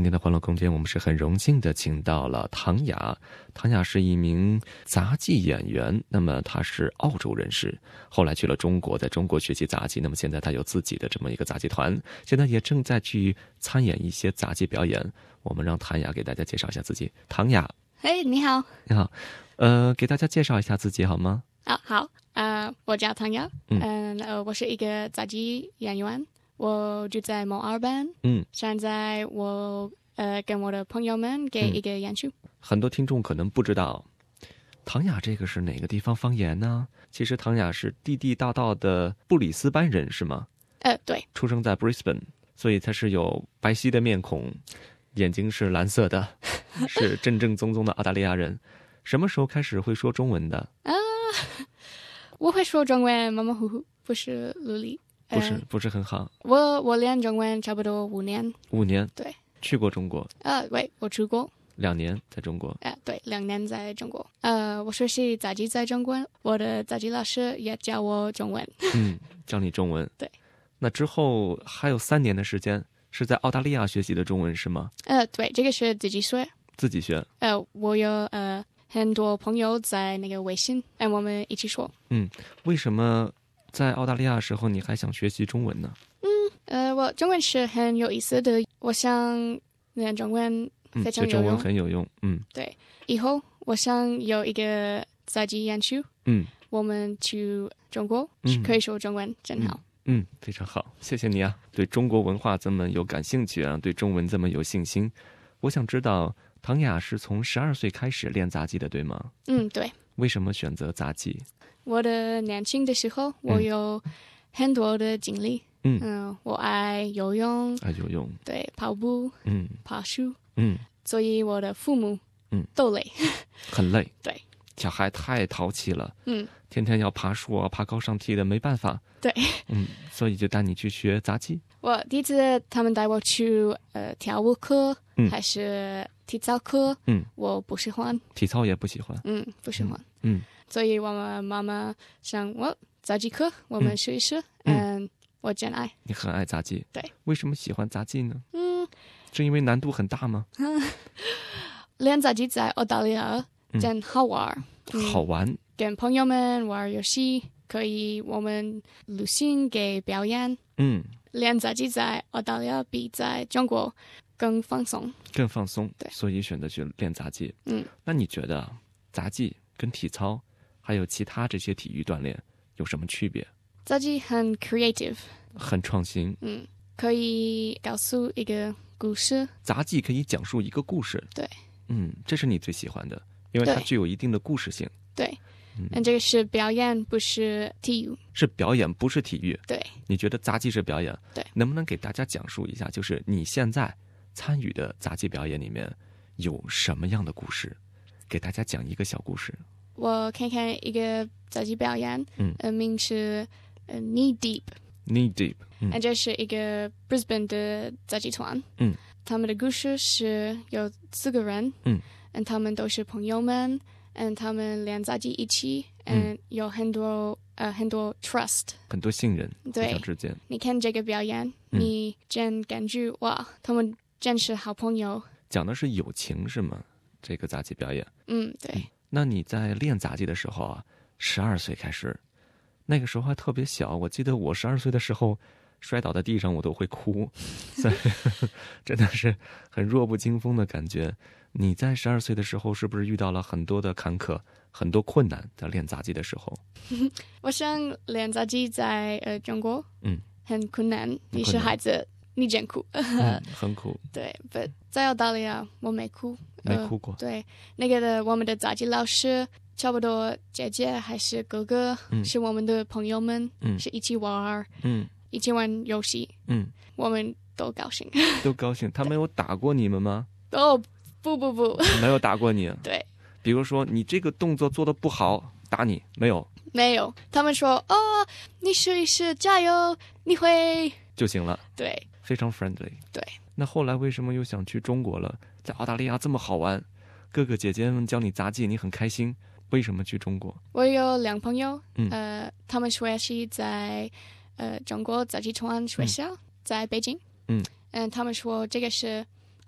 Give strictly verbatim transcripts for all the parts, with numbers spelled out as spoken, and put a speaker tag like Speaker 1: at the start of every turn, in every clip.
Speaker 1: 天的欢乐空间，我们是很荣幸的请到了唐雅。唐雅是一名杂技演员，那么她是澳洲人士，后来去了中国，在中国学习杂技，那么现在她有自己的这么一个杂技团，现在也正在去参演一些杂技表演。我们让唐雅给大家介绍一下自己。唐雅，
Speaker 2: 嘿，你好。
Speaker 1: 你好，呃，给大家介绍一下自己好吗？
Speaker 2: 啊，好，呃，我叫唐雅，嗯，呃，我是一个杂技演员，我住在墨尔本，嗯，现在我呃跟我的朋友们给一个演出。嗯、
Speaker 1: 很多听众可能不知道，唐雅这个是哪个地方方言呢？其实唐雅是地地道道的布里斯班人，是吗？
Speaker 2: 呃，对，
Speaker 1: 出生在 Brisbane， 所以他是有白皙的面孔，眼睛是蓝色的，是正正宗宗的澳大利亚人。什么时候开始会说中文的？
Speaker 2: 啊，我会说中文，马马虎虎，不是流利。
Speaker 1: 不是不是很好。
Speaker 2: 我我练中文差不多五年。
Speaker 1: 五年，
Speaker 2: 对。
Speaker 1: 去过中国？
Speaker 2: 呃，对，我去过。
Speaker 1: 两年在中国。
Speaker 2: 呃，对，两年在中国。呃，我学习杂技在中国，我的杂技老师也教我中文。
Speaker 1: 嗯，教你中文。
Speaker 2: 对。
Speaker 1: 那之后还有三年的时间是在澳大利亚学习的中文是吗？
Speaker 2: 呃，对，这个是自己学。
Speaker 1: 自己学。
Speaker 2: 呃，我有呃很多朋友在那个微信，哎，我们一起说。
Speaker 1: 嗯，为什么？在澳大利亚的时候你还想学习中文呢？
Speaker 2: 嗯，呃，我中文是很有意思的，我想练中文非常有用。
Speaker 1: 嗯、学中文很有用。嗯，
Speaker 2: 对，以后我想有一个杂技演出，嗯，我们去中国、嗯、可以说中文，真好。
Speaker 1: 嗯，嗯非常好，谢谢你啊，对中国文化这么有感兴趣啊，对中文这么有信心。我想知道唐雅是从十二岁开始练杂技的，对吗？
Speaker 2: 嗯，对。
Speaker 1: 为什么选择杂技？
Speaker 2: 我的年轻的时候，我有很多的经历。嗯, 嗯我爱游泳，
Speaker 1: 爱游泳，
Speaker 2: 对，跑步，嗯，爬树，
Speaker 1: 嗯，
Speaker 2: 所以我的父母，嗯，都累，
Speaker 1: 很累。
Speaker 2: 对，
Speaker 1: 小孩太淘气了，
Speaker 2: 嗯，
Speaker 1: 天天要爬树啊，爬高上梯的，没办法。
Speaker 2: 对，
Speaker 1: 嗯，所以就带你去学杂技。
Speaker 2: 我第一次他们带我去呃跳舞课，嗯，还是体操课，嗯，我不喜欢，
Speaker 1: 体操也不喜欢，
Speaker 2: 嗯，不喜欢，
Speaker 1: 嗯。嗯
Speaker 2: 所以我们妈妈想我杂技课，我们试一试，嗯，嗯我真爱。
Speaker 1: 你很爱杂技，
Speaker 2: 对？
Speaker 1: 为什么喜欢杂技呢？
Speaker 2: 嗯，
Speaker 1: 是因为难度很大吗？
Speaker 2: 练杂技在澳大利亚真好玩，
Speaker 1: 嗯嗯、好玩，
Speaker 2: 跟朋友们玩游戏，可以我们旅行给表演。嗯，练杂技在澳大利亚比在中国更放松，
Speaker 1: 更放松，
Speaker 2: 对，
Speaker 1: 所以选择去练杂技。
Speaker 2: 嗯，
Speaker 1: 那你觉得杂技跟体操还有其他这些体育锻炼有什么区别？
Speaker 2: 杂技很 creative，
Speaker 1: 很创新，
Speaker 2: 嗯，可以告诉一个故事。
Speaker 1: 杂技可以讲述一个故事，
Speaker 2: 对，
Speaker 1: 嗯，这是你最喜欢的，因为它具有一定的故事性。
Speaker 2: 对，嗯，这个是表演，不是体育。
Speaker 1: 是表演，不是体育。
Speaker 2: 对，
Speaker 1: 你觉得杂技是表演？
Speaker 2: 对，
Speaker 1: 能不能给大家讲述一下，就是你现在参与的杂技表演里面有什么样的故事？给大家讲一个小故事。
Speaker 2: 我看看一个杂技表演，嗯，呃，名是呃 Knee Deep。Knee
Speaker 1: Deep，
Speaker 2: 嗯，这是一个 Brisbane 的杂技团，嗯，他们的故事是有四个人，嗯，嗯，他们都是朋友们，嗯，他们练杂技一起，嗯，有很多呃很多 trust，
Speaker 1: 很多信任，
Speaker 2: 对，
Speaker 1: 之间。
Speaker 2: 你看这个表演，嗯、你真感觉哇，他们真是好朋友。
Speaker 1: 讲的是友情是吗？这个杂技表演，
Speaker 2: 嗯，对。嗯
Speaker 1: 那你在练杂技的时候啊，十二岁开始，那个时候还特别小。我记得我十二岁的时候，摔倒在地上我都会哭，所以真的是很弱不禁风的感觉。你在十二岁的时候，是不是遇到了很多的坎坷、很多困难，在练杂技的时候？
Speaker 2: 我想练杂技在呃中国，嗯，很困难。你是孩子，你真哭，
Speaker 1: 嗯、很苦。
Speaker 2: 对，不在澳大利亚我没哭。
Speaker 1: 没哭过、呃、
Speaker 2: 对，那个的我们的杂技老师差不多姐姐还是哥哥、嗯、是我们的朋友们、嗯、是一起玩，嗯，一起玩游戏，嗯，我们都高兴，
Speaker 1: 都高兴。他们有打过你们吗？
Speaker 2: 哦，不不不，
Speaker 1: 没有打过你。
Speaker 2: 对，
Speaker 1: 比如说你这个动作做得不好，打你没有？
Speaker 2: 没有，他们说哦，你试一试，加油，你会
Speaker 1: 就行了。
Speaker 2: 对，
Speaker 1: 非常 friendly。
Speaker 2: 对，那
Speaker 1: 后来为什么又想去中国了？在澳大利亚这么好玩，哥哥姐姐们教你杂技，你很开心，为什么去中国？
Speaker 2: 我有两朋友，嗯、呃，他们学习在呃中国杂技团学校，嗯、在北京，嗯，嗯，他们说这个是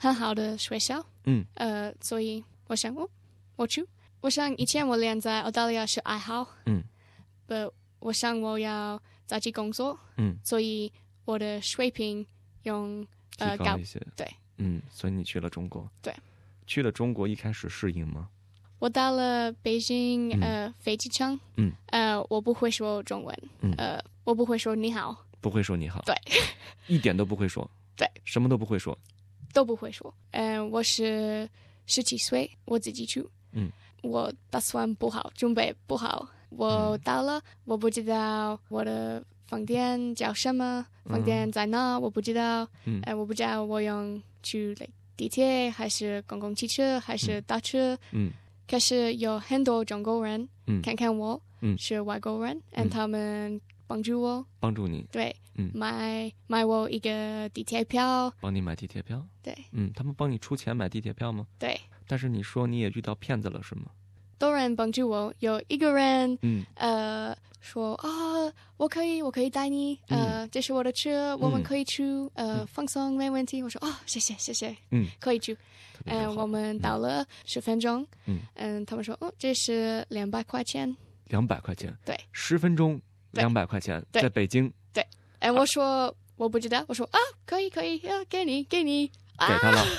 Speaker 2: 很好的学校，
Speaker 1: 嗯，
Speaker 2: 呃，所以我想我我去，我想以前我练在澳大利亚是爱好，
Speaker 1: 嗯，
Speaker 2: 不，我想我要再去工作，
Speaker 1: 嗯，
Speaker 2: 所以我的水平用呃
Speaker 1: 提高一些，
Speaker 2: 对，
Speaker 1: 嗯，所以你去了中国，
Speaker 2: 对，
Speaker 1: 去了中国一开始适应吗？
Speaker 2: 我到了北京、嗯、呃飞机场，
Speaker 1: 嗯，
Speaker 2: 呃，我不会说中文，
Speaker 1: 嗯，
Speaker 2: 呃，我不会说你好，
Speaker 1: 不会说你好，
Speaker 2: 对，
Speaker 1: 一点都不会说，
Speaker 2: 对，
Speaker 1: 什么都不会说，
Speaker 2: 都不会说，嗯、呃，我是十七岁，我自己去，
Speaker 1: 嗯，
Speaker 2: 我打算不好，准备不好，我到了，嗯、我不知道我的房间叫什么，房间在哪，嗯、我不知道，嗯，呃，我不知道我用去地铁还是公共汽车还是打车，嗯。可是有很多中国人，嗯，看看我，嗯，是外国人，嗯，他们帮助我，
Speaker 1: 帮助你，
Speaker 2: 对，嗯，买买我一个地铁票，
Speaker 1: 帮你买地铁票，
Speaker 2: 对，
Speaker 1: 嗯，他们帮你出钱买地铁票吗？
Speaker 2: 对，
Speaker 1: 但是你说你也遇到骗子了是吗？
Speaker 2: 多人帮助我，有一个人，嗯，呃，说啊，我可以，我可以带你，呃，这是我的车，我们可以去，呃，放松，没问题。我说哦，谢谢，谢谢，嗯，可以去。嗯，我们到了十分钟，嗯，嗯，他们说哦，这是两百块钱，
Speaker 1: 两百块钱，
Speaker 2: 对，
Speaker 1: 十分钟两百块钱，在北京，
Speaker 2: 对，哎，我说我不知道，我说啊，可以，可以，啊，给你，给你，
Speaker 1: 给他了。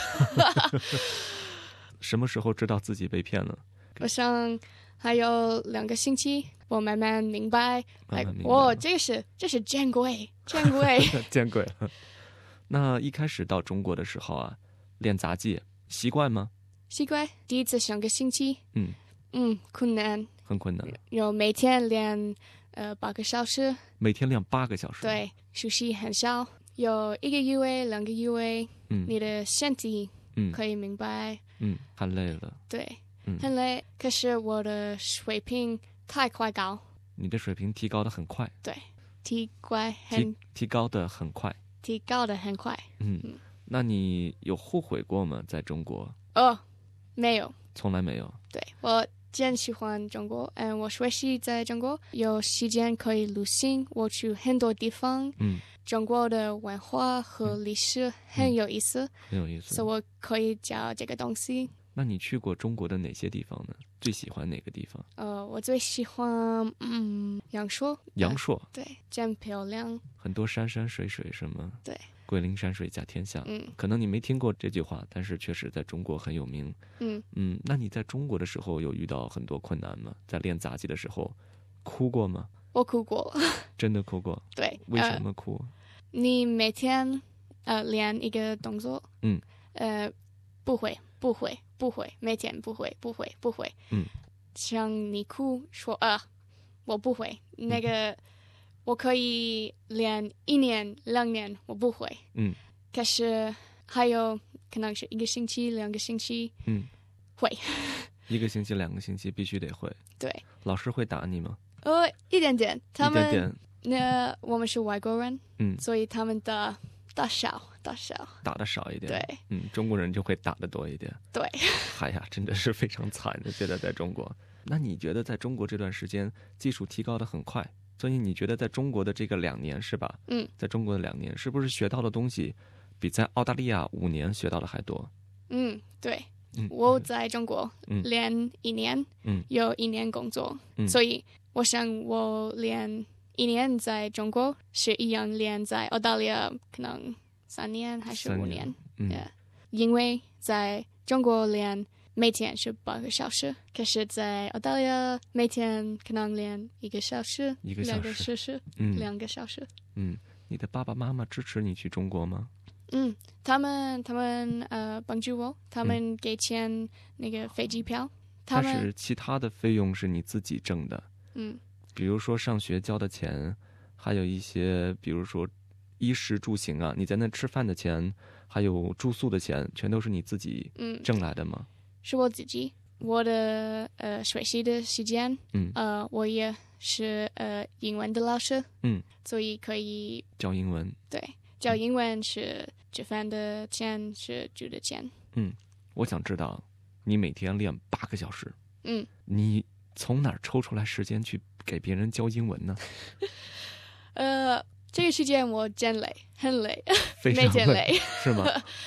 Speaker 1: 什么时候知道自己被骗了？
Speaker 2: 我想还有两个星期，我慢慢明白，
Speaker 1: 慢慢明白
Speaker 2: 我这个是这是见鬼，见鬼，
Speaker 1: 见鬼了。那一开始到中国的时候啊，练杂技习惯吗？
Speaker 2: 习惯，第一次上个星期，
Speaker 1: 嗯
Speaker 2: 嗯，困难，
Speaker 1: 很困难。
Speaker 2: 有每天练呃八个小时，
Speaker 1: 每天练八个小时，
Speaker 2: 对，休息很少，有一个月位、两个月位，嗯，你的身体嗯可以明白，
Speaker 1: 嗯，很累了，
Speaker 2: 对。嗯、很累，可是我的水平太快高。
Speaker 1: 你的水平提高的很快。
Speaker 2: 对，提快很
Speaker 1: 提提高的很快。
Speaker 2: 提高的很快。
Speaker 1: 嗯，嗯那你有后悔过吗？在中国？
Speaker 2: 哦，没有，
Speaker 1: 从来没有。
Speaker 2: 对，我真喜欢中国，嗯，我学习在中国，有时间可以旅行，我去很多地方。嗯，中国的文化和历史很有意思，嗯、
Speaker 1: 很有意思，
Speaker 2: 所以我可以教这个东西。
Speaker 1: 那你去过中国的哪些地方呢？最喜欢哪个地方？
Speaker 2: 呃，我最喜欢嗯阳朔。
Speaker 1: 阳朔、呃、
Speaker 2: 对，真漂亮，
Speaker 1: 很多山山水水是吗？
Speaker 2: 对，
Speaker 1: 桂林山水甲天下。嗯，可能你没听过这句话，但是确实在中国很有名。嗯嗯，那你在中国的时候有遇到很多困难吗？在练杂技的时候，哭过吗？
Speaker 2: 我哭过，
Speaker 1: 真的哭过。
Speaker 2: 对，
Speaker 1: 为什么哭？
Speaker 2: 呃、你每天呃练一个动作，嗯，呃，不会，不会。不会，每天不会，不会，不会。嗯，像你哭说啊、呃，我不会那个，嗯、我可以练一年、两年，我不会。嗯，可是还有可能是一个星期、两个星期，嗯，会。
Speaker 1: 一个星期、两个星期必须得会。
Speaker 2: 对。
Speaker 1: 老师会打你吗？
Speaker 2: 呃，一点点。他们
Speaker 1: 一点点。
Speaker 2: 那我们是外国人，嗯，所以他们的。打少，打少，
Speaker 1: 打的少一点。
Speaker 2: 对，
Speaker 1: 嗯，中国人就会打的多一点。
Speaker 2: 对，
Speaker 1: 哎呀，真的是非常惨的。觉得在中国，那你觉得在中国这段时间技术提高的很快，所以你觉得在中国的这个两年是吧？嗯，在中国的两年，是不是学到的东西比在澳大利亚五年学到的还多？
Speaker 2: 嗯，对。嗯，我在中国练一年，嗯，有一年工作，嗯，所以我想我练。一年在中国是一样练在澳大利亚，可能三年还是五年。嗯，因为在中国练每天是八个小时，可是在澳大利亚每天可能练一个小时、
Speaker 1: 一个小时、
Speaker 2: 两个小时、嗯，两个小时。
Speaker 1: 嗯，你的爸爸妈妈支持你去中国吗？
Speaker 2: 嗯，他们他们呃帮助我，他们给钱那个飞机票。他们
Speaker 1: 但是其他的费用是你自己挣的。嗯。比如说上学交的钱，还有一些比如说衣食住行啊，你在那吃饭的钱，还有住宿的钱，全都是你自己挣来的吗？
Speaker 2: 嗯、是我自己，我的呃学习的时间，嗯，呃，我也是呃英文的老师，嗯，所以可以
Speaker 1: 教英文。
Speaker 2: 对，教英文是吃饭的钱，是住的钱。
Speaker 1: 嗯，我想知道你每天练八个小时，
Speaker 2: 嗯，
Speaker 1: 你从哪儿抽出来时间去给别人教英文呢？
Speaker 2: 呃，这个时间我真累，很累，
Speaker 1: 非常
Speaker 2: 每天累，
Speaker 1: 是吗？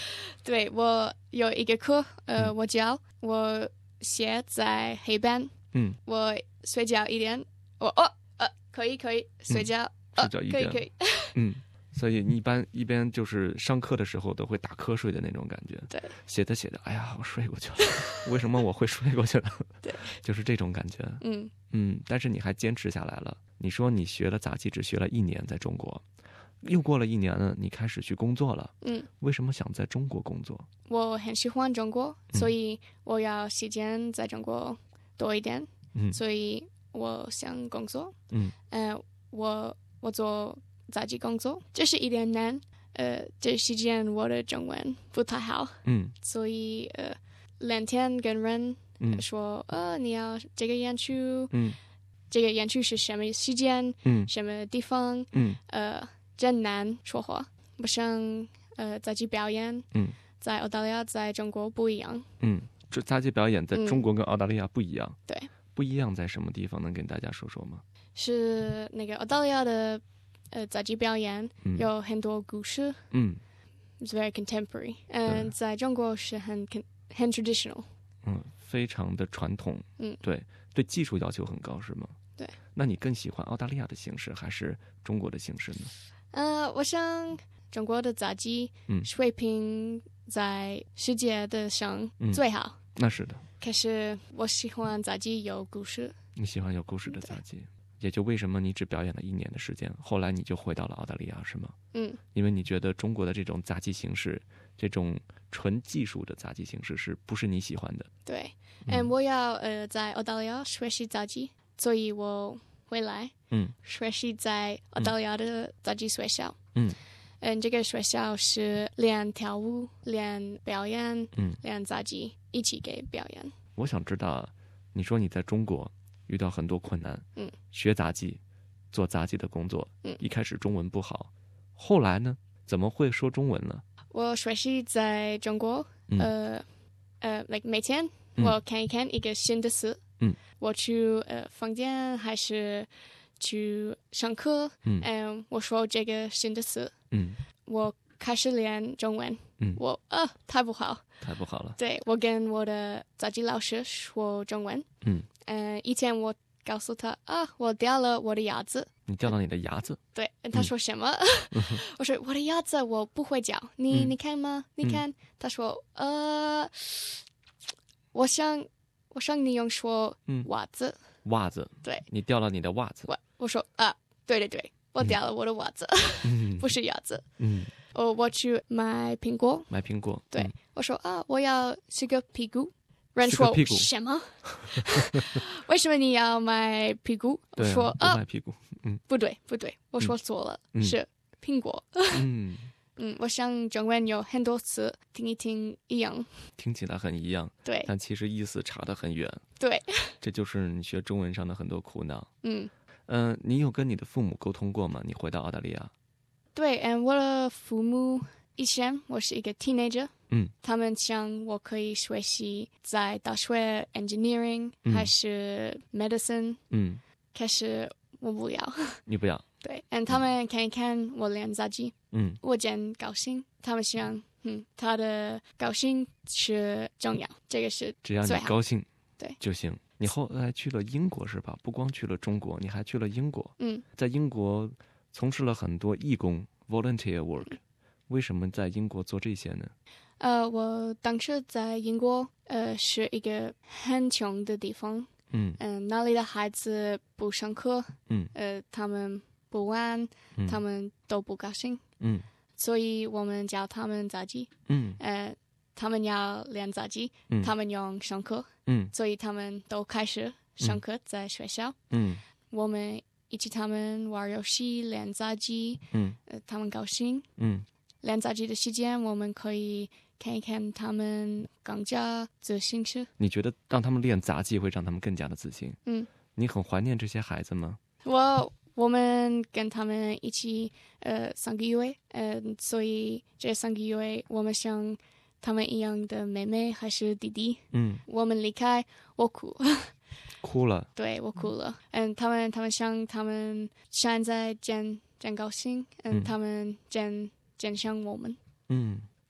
Speaker 2: 对，我有一个课，呃，嗯、我教我写在黑板，嗯，我睡觉一点，我哦呃可以可以睡觉，
Speaker 1: 嗯、睡觉一点，
Speaker 2: 可以可以，
Speaker 1: 嗯。所以你一般一边就是上课的时候都会打瞌睡的那种感觉，
Speaker 2: 对，
Speaker 1: 写着写着，哎呀，我睡过去了，为什么我会睡过去了？
Speaker 2: 对，
Speaker 1: 就是这种感觉。嗯嗯，但是你还坚持下来了。你说你学了杂技只学了一年，在中国，又过了一年了，你开始去工作了。嗯，为什么想在中国工作？
Speaker 2: 我很喜欢中国，所以我要时间在中国多一点。嗯，所以我想工作。嗯，呃，我我做杂技工作，这是一点难。呃，这时间我的中文不太好。嗯，所以呃，两天跟人说，嗯、呃，你要这个演出，嗯，这个演出是什么时间，嗯，什么地方，嗯，呃，真难说话。不像呃杂技表演，嗯，在澳大利亚、在中国不一样。
Speaker 1: 嗯，这杂技表演在中国跟澳大利亚不一样。
Speaker 2: 嗯、对，
Speaker 1: 不一样在什么地方？能跟大家说说吗？
Speaker 2: 是那个澳大利亚的。呃，杂技表演、嗯、有很多故事，嗯 ，it's very contemporary， 嗯，在中国是很很 traditional，
Speaker 1: 嗯，非常的传统，嗯，对，对技术要求很高，是吗？
Speaker 2: 对。
Speaker 1: 那你更喜欢澳大利亚的形式还是中国的形式呢？
Speaker 2: 呃，我想中国的杂技，嗯，水平在世界的上最好、
Speaker 1: 嗯。那是的。
Speaker 2: 可是我喜欢杂技有故事。
Speaker 1: 你喜欢有故事的杂技？也就为什么你只表演了一年的时间，后来你就回到了澳大利亚，是吗？嗯，因为你觉得中国的这种杂技形式，这种纯技术的杂技形式，是不是你喜欢的？
Speaker 2: 对，嗯，嗯我要呃在澳大利亚学习杂技，所以我回来，嗯，学习在澳大利亚的杂技学校，嗯，嗯，这个学校是练跳舞、练表演、嗯，练杂技，一起给表演。
Speaker 1: 我想知道，你说你在中国遇到很多困难，嗯，学杂技，做杂技的工作，嗯，一开始中文不好，后来呢，怎么会说中文了？
Speaker 2: 我学习在中国，嗯、呃呃，like 每天我看一看一个新的词，嗯，我去呃房间还是去上课，嗯，嗯我说这个新的词，嗯，我开始练中文，嗯，我啊太不好，
Speaker 1: 太不好了，
Speaker 2: 对，我跟我的杂技老师说中文，嗯。嗯、呃，以前我告诉他啊，我掉了我的牙子。
Speaker 1: 你掉到你的牙子？
Speaker 2: 对，他说什么？嗯、我说我的牙子我不会教，你、嗯、你看吗？你看？嗯、他说呃，我想我想你用说袜子。
Speaker 1: 嗯、袜子。
Speaker 2: 对，
Speaker 1: 你掉了你的袜子。
Speaker 2: 我我说啊，对对对，我掉了我的袜子，嗯、不是牙子。嗯。哦，我去买苹果。
Speaker 1: 买苹果。
Speaker 2: 对，嗯、我说啊，我要吃个屁股。人说什么？为什么你要买屁股？我说
Speaker 1: 啊，不买屁股，嗯，
Speaker 2: 不对，不对，我说错了，嗯、是苹果。嗯嗯，我想中文有很多词，听一听一样，
Speaker 1: 听起来很一样，
Speaker 2: 对，
Speaker 1: 但其实意思差得很远，
Speaker 2: 对，
Speaker 1: 这就是你学中文上的很多苦恼。嗯嗯、呃，你有跟你的父母沟通过吗？你回到澳大利亚？
Speaker 2: 对，嗯，我的父母以前我是一个 teenager。嗯，他们想我可以学习在大学 engineering、嗯、还是 medicine， 嗯，可是我不要。
Speaker 1: 你不要？
Speaker 2: 对，嗯，他们看一看我练杂技，嗯，我真高兴。他们想，嗯，他的高兴是重要，这个是
Speaker 1: 只要你高兴，
Speaker 2: 对
Speaker 1: 就行。你后来去了英国是吧？不光去了中国，你还去了英国。嗯，在英国从事了很多义工 volunteer work，、嗯、为什么在英国做这些呢？
Speaker 2: 呃，我当时在英国，呃，是一个很穷的地方，嗯嗯、呃，那里的孩子不上课，嗯，呃，他们不玩，嗯、他们都不高兴，嗯，所以我们教他们杂技，嗯，呃，他们要练杂技，嗯，他们用上课，嗯，所以他们都开始上课在学校，嗯，我们一起他们玩游戏练杂技，嗯，呃，他们高兴，嗯，练杂技的时间我们可以看一看他们更加自信是。
Speaker 1: 你觉得让他们练杂技会让他们更加的自信？嗯，你很怀念这些孩子吗？
Speaker 2: 我我们跟他们一起呃三个月，呃，所以这三个月我们像他们一样的妹妹还是弟弟。嗯，我们离开，我哭，
Speaker 1: 哭了。
Speaker 2: 对，我哭了。嗯，他们他们想他们现在真真高兴，嗯，嗯他们真真想我们。
Speaker 1: 嗯。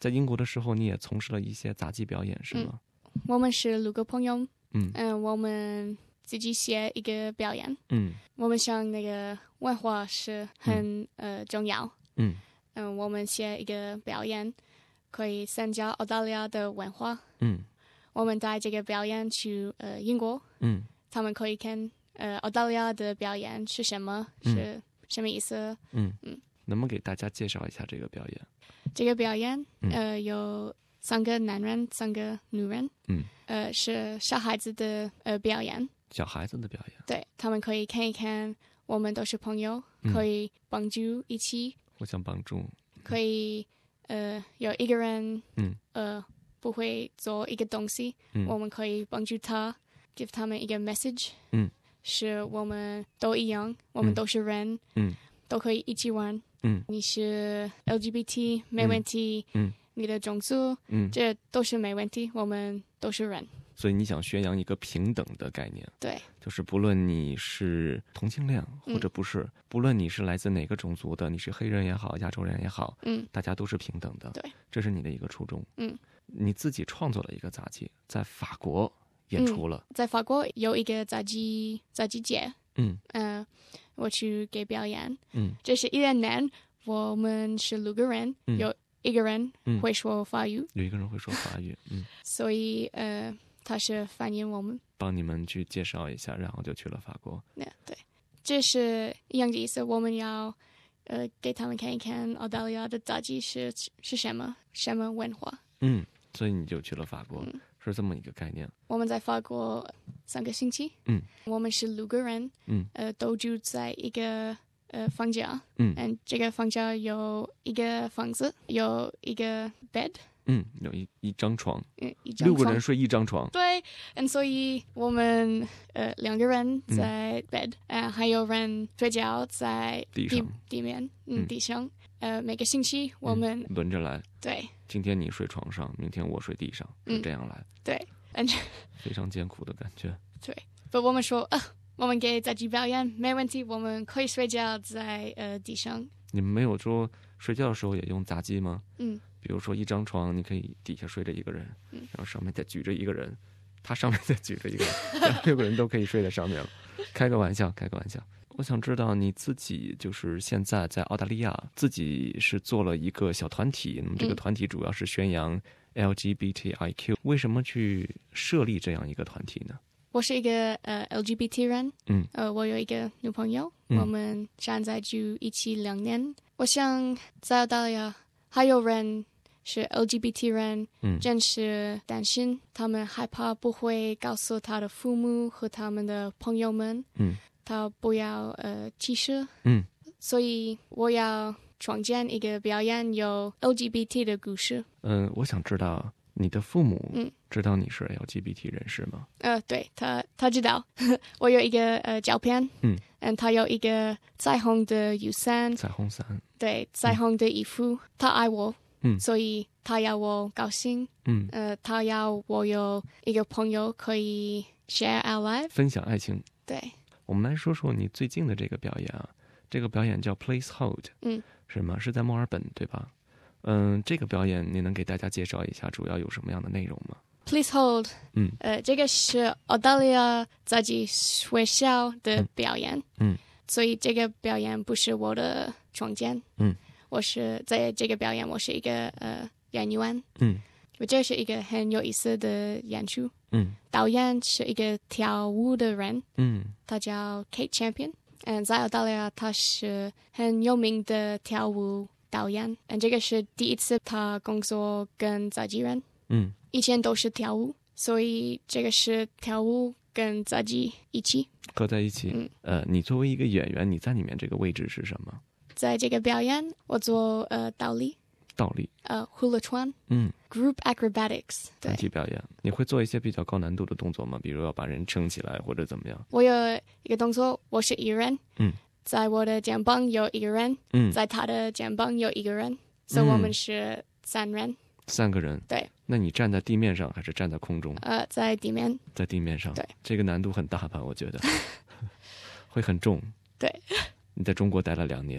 Speaker 1: 在英国的时候，你也从事了一些杂技表演，是吗？
Speaker 2: 嗯、我们是六个朋友，
Speaker 1: 嗯
Speaker 2: 嗯、呃，我们自己写一个表演，
Speaker 1: 嗯，
Speaker 2: 我们想那个文化是很、嗯、呃重要，
Speaker 1: 嗯
Speaker 2: 嗯、呃，我们写一个表演，可以参加澳大利亚的文化，
Speaker 1: 嗯，
Speaker 2: 我们带这个表演去呃英国，
Speaker 1: 嗯，
Speaker 2: 他们可以看呃澳大利亚的表演是什么，
Speaker 1: 嗯、
Speaker 2: 是什么意思，
Speaker 1: 嗯嗯，能不能给大家介绍一下这个表演？
Speaker 2: 这个表演呃有三个男人，三个女人，
Speaker 1: 嗯，
Speaker 2: 呃是小孩子的呃表演，
Speaker 1: 小孩子的表演，
Speaker 2: 对，他们可以看一看，我们都是朋友，
Speaker 1: 嗯、
Speaker 2: 可以帮助一起，
Speaker 1: 互相帮助，
Speaker 2: 可以呃有一个人，
Speaker 1: 嗯
Speaker 2: 呃不会做一个东西，
Speaker 1: 嗯，
Speaker 2: 我们可以帮助他 ，give 他们一个 message，
Speaker 1: 嗯，
Speaker 2: 是我们都一样，我们都是人，
Speaker 1: 嗯，
Speaker 2: 都可以一起玩，
Speaker 1: 嗯，
Speaker 2: 你是 L G B T 没问题，
Speaker 1: 嗯，
Speaker 2: 你的种族，
Speaker 1: 嗯，
Speaker 2: 这都是没问题，我们都是人。
Speaker 1: 所以你想宣扬一个平等的概念，
Speaker 2: 对，
Speaker 1: 就是不论你是同性恋或者不是，嗯、不论你是来自哪个种族的，你是黑人也好，亚洲人也好，
Speaker 2: 嗯，
Speaker 1: 大家都是平等的。
Speaker 2: 对，这
Speaker 1: 是你的一个初衷。
Speaker 2: 嗯，
Speaker 1: 你自己创作了一个杂技，在法国演出了。
Speaker 2: 嗯、在法国有一个杂技杂技节，
Speaker 1: 嗯，
Speaker 2: 呃，我去给表演。
Speaker 1: 嗯，
Speaker 2: 这是一两年，我们是六个人，
Speaker 1: 嗯、
Speaker 2: 有一个人会说法语，
Speaker 1: 有一个人会说法语，嗯，
Speaker 2: 所以呃。他是翻译我们，
Speaker 1: 帮你们去介绍一下，然后就去了法国。
Speaker 2: 对对，这是一样的意思。我们要呃给他们看一看澳大利亚的杂技是是什么，什么文化。
Speaker 1: 嗯，所以你就去了法国，
Speaker 2: 嗯、
Speaker 1: 是这么一个概念。
Speaker 2: 我们在法国三个星期，
Speaker 1: 嗯，
Speaker 2: 我们是六个人，
Speaker 1: 嗯，
Speaker 2: 呃，都住在一个呃房家，
Speaker 1: 嗯，
Speaker 2: 嗯，这个房家有一个房子，有一个 bed。
Speaker 1: 嗯，有一一张床，
Speaker 2: 嗯，一张床，
Speaker 1: 六个人睡一张床。
Speaker 2: 对，嗯，所以我们呃两个人在 bed，嗯、呃，还有人睡觉在
Speaker 1: 地上
Speaker 2: 地面，嗯，嗯地上。呃，每个星期我们、
Speaker 1: 嗯、轮着来。
Speaker 2: 对，
Speaker 1: 今天你睡床上，明天我睡地上，是这样来。
Speaker 2: 嗯、对，嗯，
Speaker 1: 非常艰苦的感觉。
Speaker 2: 对，不，我们说啊、呃，我们给杂技表演没问题，我们可以睡觉在呃地上。
Speaker 1: 你们没有说睡觉的时候也用杂技吗？
Speaker 2: 嗯。
Speaker 1: 比如说一张床，你可以底下睡着一个人，
Speaker 2: 嗯、
Speaker 1: 然后上面再举着一个人，他上面再举着一个人，然后六个人都可以睡在上面了。开个玩笑，开个玩笑。我想知道你自己就是现在在澳大利亚，自己是做了一个小团体，那么这个团体主要是宣扬 L G B T I Q，、嗯、为什么去设立这样一个团体呢？
Speaker 2: 我是一个呃 L G B T 人，
Speaker 1: 嗯，
Speaker 2: 呃，我有一个女朋友，
Speaker 1: 嗯、
Speaker 2: 我们现在住一起两年。我想在澳大利亚还有人。是 L G B T 人，
Speaker 1: 嗯，
Speaker 2: 真是担心，他们害怕不会告诉他的父母和他们的朋友们，
Speaker 1: 嗯，
Speaker 2: 他不要呃歧视，
Speaker 1: 嗯，
Speaker 2: 所以我要创建一个表演有 L G B T 的故事。
Speaker 1: 嗯、呃，我想知道你的父母，
Speaker 2: 嗯，
Speaker 1: 知道你是 L G B T 人士吗？
Speaker 2: 呃，对他，他知道，我有一个呃照片，
Speaker 1: 嗯，
Speaker 2: 嗯，他有一个彩虹的雨伞，
Speaker 1: 彩虹伞，
Speaker 2: 对，彩虹的衣服，嗯、他爱我。
Speaker 1: 嗯，
Speaker 2: 所以他要我高兴，
Speaker 1: 嗯，
Speaker 2: 呃，他要我有一个朋友可以 share our life，
Speaker 1: 分享爱情。
Speaker 2: 对，
Speaker 1: 我们来说说你最近的这个表演啊，这个表演叫 Placehold，
Speaker 2: 嗯，
Speaker 1: 是吗？是在墨尔本对吧？嗯，这个表演你能给大家介绍一下主要有什么样的内容吗？
Speaker 2: Placehold，
Speaker 1: 嗯，
Speaker 2: 呃，这个是澳大利亚杂技学校的表演，
Speaker 1: 嗯，
Speaker 2: 所以这个表演不是我的创建，
Speaker 1: 嗯。
Speaker 2: 我是在这个表演，我是一个呃演员，
Speaker 1: 嗯，
Speaker 2: 我这是一个很有意思的演出，
Speaker 1: 嗯，
Speaker 2: 导演是一个跳舞的人，
Speaker 1: 嗯，
Speaker 2: 他叫 Kate Champion， 嗯，在澳大利亚他是很有名的跳舞导演，嗯，这个是第一次他工作跟杂技人，
Speaker 1: 嗯，
Speaker 2: 以前都是跳舞，所以这个是跳舞跟杂技一起
Speaker 1: 合在一起，
Speaker 2: 嗯，
Speaker 1: 呃，你作为一个演员，你在里面这个位置是什么？
Speaker 2: 在这个表演，我做呃倒立，
Speaker 1: 倒立，
Speaker 2: 呃呼噜川，
Speaker 1: 嗯
Speaker 2: ，group acrobatics， 对，
Speaker 1: 团体表演。你会做一些比较高难度的动作吗？比如要把人撑起来或者怎么样？
Speaker 2: 我有一个动作，我是一个人，
Speaker 1: 嗯，
Speaker 2: 在我的肩膀有一个人，
Speaker 1: 嗯，
Speaker 2: 在他的肩膀有一个人，所以我们是三人，
Speaker 1: 三个人，
Speaker 2: 对。
Speaker 1: 那你站在地面上还是站在空中？
Speaker 2: 呃，在地面，
Speaker 1: 在地面上，
Speaker 2: 对，
Speaker 1: 这个难度很大吧？我觉得会很重，
Speaker 2: 对。
Speaker 1: 你在中国待了两年，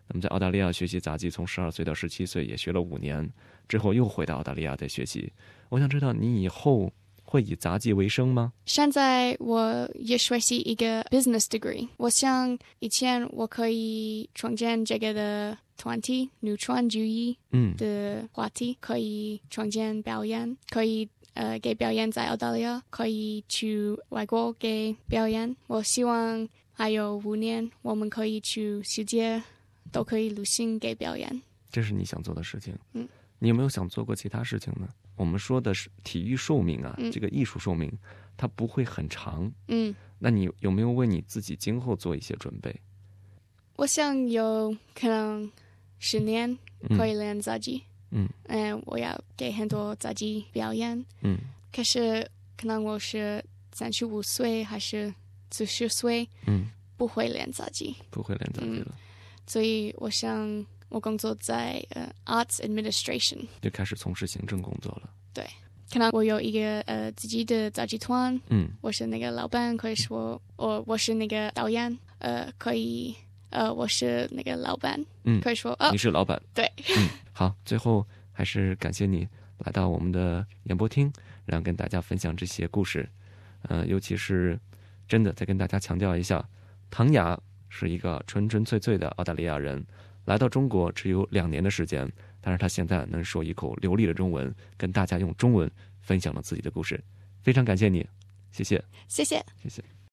Speaker 1: 那么在澳大利亚学习杂技，从十二岁到十七岁，也学了五年，之后又回到澳大利亚再学习。我想知道你以后会以杂技为生吗？
Speaker 2: 现在我也学习一个 business degree， 我想以前我可以创建这个的团体，女传主义的话题，嗯、可以创建表演，可以呃给表演在澳大利亚，可以去外国给表演。我希望还有五年，我们可以去世界都可以旅行给表演。
Speaker 1: 这是你想做的事情。
Speaker 2: 嗯，
Speaker 1: 你有没有想做过其他事情呢？我们说的是体育寿命啊，嗯、这个艺术寿命它不会很长。
Speaker 2: 嗯，
Speaker 1: 那你有没有为你自己今后做一些准备？
Speaker 2: 我想有可能十年可以练杂技。
Speaker 1: 嗯，
Speaker 2: 嗯，我要给很多杂技表演。
Speaker 1: 嗯，
Speaker 2: 可是可能我是三十五岁还是四十岁，
Speaker 1: 嗯，
Speaker 2: 不会练杂技，
Speaker 1: 不会练杂技了。嗯、
Speaker 2: 所以我想。我工作在呃、uh, Arts Administration，
Speaker 1: 就开始从事行政工作了。
Speaker 2: 对，可能我有一个呃自己的杂技团，
Speaker 1: 嗯，
Speaker 2: 我是那个老板，可以说我我是那个导演，呃，可以呃我是那个老板，
Speaker 1: 嗯，
Speaker 2: 可以说哦，
Speaker 1: 你是老板，
Speaker 2: 对，
Speaker 1: 嗯，好，最后还是感谢你来到我们的演播厅，然后跟大家分享这些故事，呃，尤其是真的再跟大家强调一下，唐雅是一个纯纯粹粹的澳大利亚人。来到中国只有两年的时间，但是他现在能说一口流利的中文，跟大家用中文分享了自己的故事。非常感谢你，谢谢，
Speaker 2: 谢谢，
Speaker 1: 谢谢。